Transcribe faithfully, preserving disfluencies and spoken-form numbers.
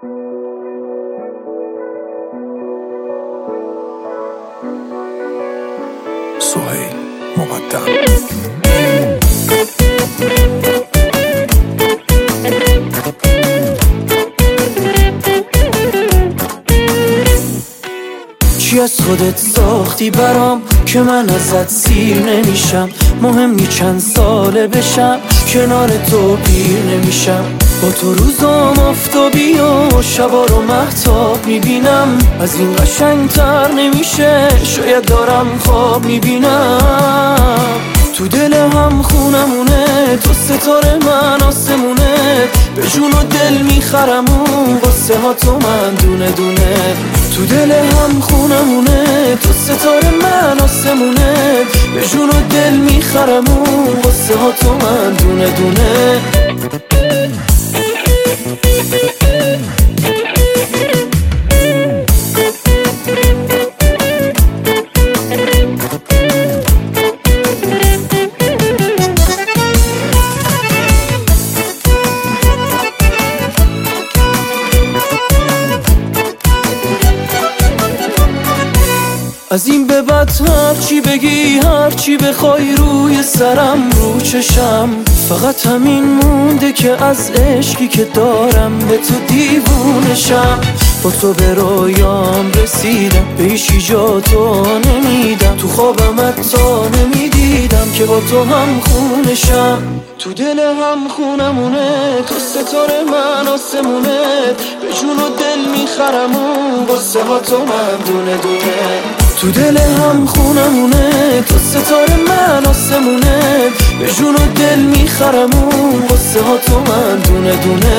سهیل مقدم. چی از خودت ساختی برام که من ازت سیر نمیشم؟ مهم نی چند ساله بشم کنار تو پیر نمیشم. با تو روزام آفتابی و شبا رو مهتاب میبینم. از این قشنگتر نمیشه، شاید دارم خواب میبینم. تو دل هم خونمونه، تو ستاره من آسمونه. به جون و دل میخرم اون واسه ها تو من دونه دونه. تو دل هم خونمونه، تو ستاره من آسمونه. به جون و دل میخرم اون واسه ها تو من دونه دونه. از این به بعد هر چی بگی هر چی بخوای روی سرم رو چشم. فقط همین مونده که از عشقی که دارم به تو دیوونشم. با تو به رویام رسیدم، به هیچی جا تو نمیدم. تو خوابم حتی نمیدیدم که با تو هم خونشم. تو دل هم خونمونه، تو ستاره من آسمونه. به جون و دل میخرم اون واسه ها تو من دونه دونه. تو دل هم خونمونه، تو ستاره من آسمونه. به جون و دل میخرم اون واسه ها تو من دونه دونه.